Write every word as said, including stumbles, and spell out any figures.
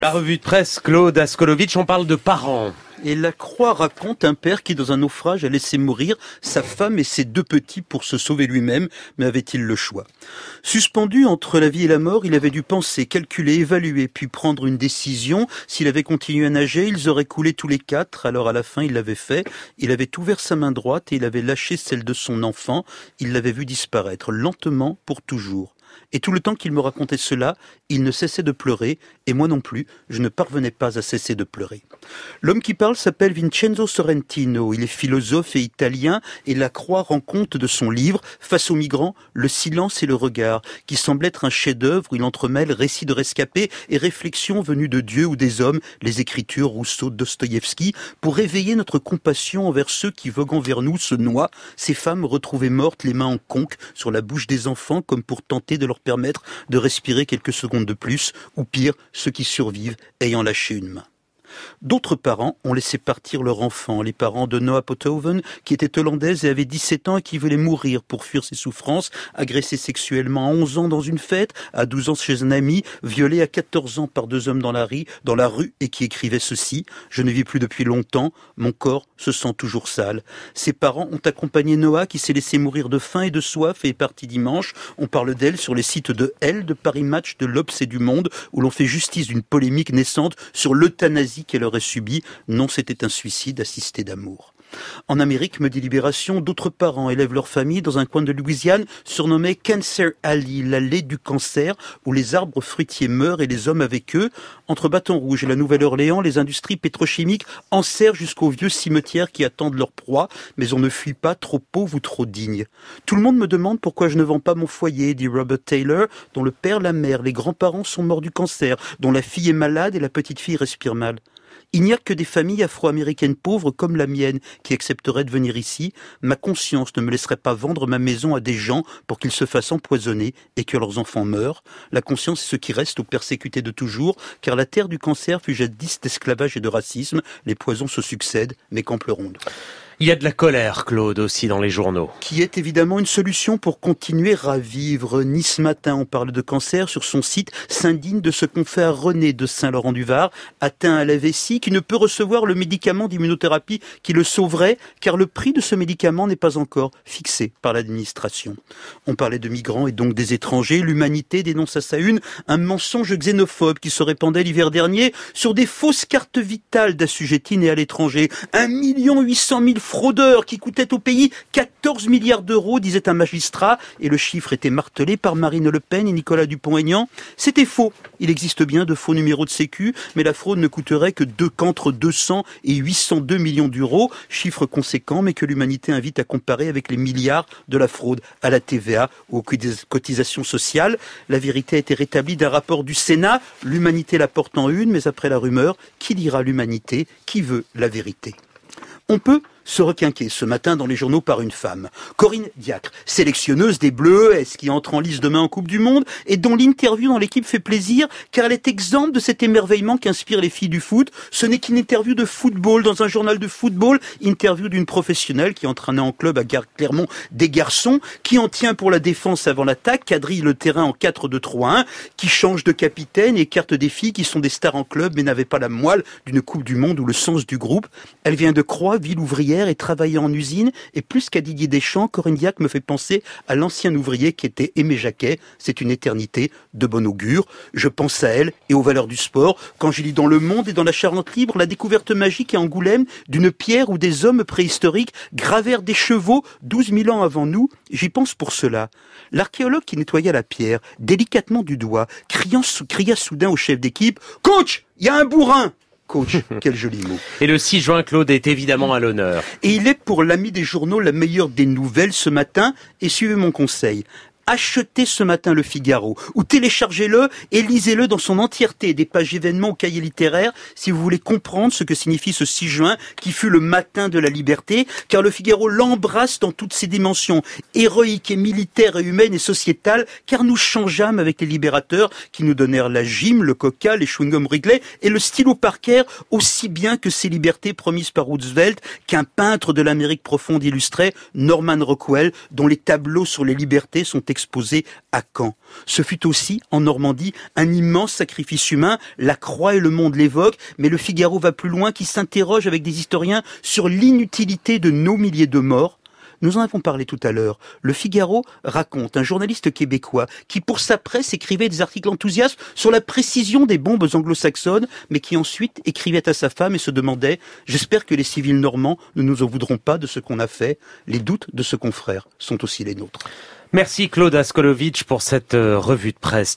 La revue de presse, Claude Askolovitch, on parle de parents. Et la Croix raconte un père qui, dans un naufrage, a laissé mourir sa femme et ses deux petits pour se sauver lui-même, mais avait-il le choix ? Suspendu entre la vie et la mort, il avait dû penser, calculer, évaluer, puis prendre une décision. S'il avait continué à nager, ils auraient coulé tous les quatre, alors à la fin, il l'avait fait. Il avait ouvert sa main droite et il avait lâché celle de son enfant. Il l'avait vu disparaître, lentement, pour toujours. Et tout le temps qu'il me racontait cela, il ne cessait de pleurer, et moi non plus, je ne parvenais pas à cesser de pleurer. L'homme qui parle s'appelle Vincenzo Sorrentino, il est philosophe et italien, et la Croix rend compte de son livre, Face aux migrants, le silence et le regard, qui semble être un chef-d'œuvre où il entremêle récits de rescapés et réflexions venues de Dieu ou des hommes, les écritures Rousseau, Dostoïevski, pour éveiller notre compassion envers ceux qui, voguant vers nous, se noient, ces femmes retrouvées mortes, les mains en conque, sur la bouche des enfants, comme pour tenter de leur permettre de respirer quelques secondes de plus, ou pire, ceux qui survivent ayant lâché une main. D'autres parents ont laissé partir leur enfant, les parents de Noah Pothoven, qui était hollandaise et avait dix-sept ans et qui voulait mourir pour fuir ses souffrances, agressée sexuellement à onze ans dans une fête, à douze ans chez un ami, violée à quatorze ans par deux hommes dans la rue, dans la rue et qui écrivait ceci: « Je ne vis plus depuis longtemps, mon corps se sent toujours sale. » Ses parents ont accompagné Noah qui s'est laissé mourir de faim et de soif et est parti dimanche. On parle d'elle sur les sites de Elle, de Paris Match, de l'Obs et du Monde, où l'on fait justice d'une polémique naissante sur l'euthanasie qu'elle aurait subie. Non, c'était un suicide assisté d'amour. En Amérique, me dit Libération, d'autres parents élèvent leur famille dans un coin de Louisiane surnommé Cancer Alley, l'allée du cancer, où les arbres fruitiers meurent et les hommes avec eux. Entre Baton Rouge et la Nouvelle-Orléans, les industries pétrochimiques enserrent jusqu'aux vieux cimetières qui attendent leur proie, mais on ne fuit pas trop pauvre ou trop digne. Tout le monde me demande pourquoi je ne vends pas mon foyer, dit Robert Taylor, dont le père, la mère, les grands-parents sont morts du cancer, dont la fille est malade et la petite fille respire mal. Il n'y a que des familles afro-américaines pauvres comme la mienne qui accepteraient de venir ici. Ma conscience ne me laisserait pas vendre ma maison à des gens pour qu'ils se fassent empoisonner et que leurs enfants meurent. La conscience est ce qui reste aux persécutés de toujours, car la terre du cancer fut jadis d'esclavage et de racisme. Les poisons se succèdent, mais qu'en pleurons-nous ? Il y a de la colère, Claude, aussi dans les journaux. Qui est évidemment une solution pour continuer à vivre. Nice Matin, on parle de cancer sur son site, s'indigne de ce qu'on fait à René de Saint-Laurent-du-Var, atteint à la vessie, qui ne peut recevoir le médicament d'immunothérapie qui le sauverait, car le prix de ce médicament n'est pas encore fixé par l'administration. On parlait de migrants et donc des étrangers. L'Humanité dénonce à sa une un mensonge xénophobe qui se répandait l'hiver dernier sur des fausses cartes vitales d'assujettis nés à l'étranger. Un million huit cent mille fraudeurs qui coûtaient au pays quatorze milliards d'euros, disait un magistrat, et le chiffre était martelé par Marine Le Pen et Nicolas Dupont-Aignan. C'était faux. Il existe bien de faux numéros de sécu, mais la fraude ne coûterait que deux, qu'entre deux cents et huit cent deux millions d'euros, chiffre conséquent, mais que l'Humanité invite à comparer avec les milliards de la fraude à la T V A ou aux cotisations sociales. La vérité a été rétablie d'un rapport du Sénat. L'Humanité la porte en une, mais après la rumeur, qui lira l'Humanité? Qui veut la vérité? On peut se requinquer ce matin dans les journaux par une femme, Corinne Diacre, sélectionneuse des Bleus E S qui entre en lice demain en Coupe du Monde et dont l'interview dans l'équipe fait plaisir car elle est exempte de cet émerveillement qu'inspirent les filles du foot. Ce n'est qu'une interview de football dans un journal de football, interview d'une professionnelle qui entraînait en club à Clermont des garçons, qui en tient pour la défense avant l'attaque, quadrille le terrain en quatre deux trois un, qui change de capitaine et écarte des filles qui sont des stars en club mais n'avaient pas la moelle d'une Coupe du Monde ou le sens du groupe. Elle vient de Croix, ville ouvrière, et travailler en usine, et plus qu'à Didier Deschamps, Corinne Diacre me fait penser à l'ancien ouvrier qui était Aimé Jacquet. C'est une éternité de bon augure. Je pense à elle et aux valeurs du sport. Quand je lis dans Le Monde et dans la Charente Libre la découverte magique à Angoulême d'une pierre où des hommes préhistoriques gravèrent des chevaux douze mille ans avant nous, j'y pense pour cela. L'archéologue qui nettoya la pierre, délicatement du doigt, criant, cria soudain au chef d'équipe « Coach, il y a un bourrin !» Coach, quel joli mot. Et le six juin, Claude est évidemment à l'honneur. Et il est pour l'ami des journaux la meilleure des nouvelles ce matin, et suivez mon conseil. Achetez ce matin le Figaro, ou téléchargez-le et lisez-le dans son entièreté, des pages événements au cahier littéraire, si vous voulez comprendre ce que signifie ce six juin, qui fut le matin de la liberté, car le Figaro l'embrasse dans toutes ses dimensions, héroïques et militaires et humaines et sociétales, car nous changeâmes avec les libérateurs, qui nous donnèrent la gym, le coca, les chewing-gums Wrigley et le stylo Parker, aussi bien que ces libertés promises par Roosevelt, qu'un peintre de l'Amérique profonde illustrait, Norman Rockwell, dont les tableaux sur les libertés sont extraordinaires exposés à Caen. Ce fut aussi, en Normandie, un immense sacrifice humain. La Croix et le Monde l'évoquent, mais le Figaro va plus loin, qui s'interroge avec des historiens sur l'inutilité de nos milliers de morts. Nous en avons parlé tout à l'heure. Le Figaro raconte un journaliste québécois qui, pour sa presse, écrivait des articles enthousiastes sur la précision des bombes anglo-saxonnes, mais qui ensuite écrivait à sa femme et se demandait « J'espère que les civils normands ne nous en voudront pas de ce qu'on a fait. Les doutes de ce confrère sont aussi les nôtres. » Merci Claude Askolovitch pour cette revue de presse.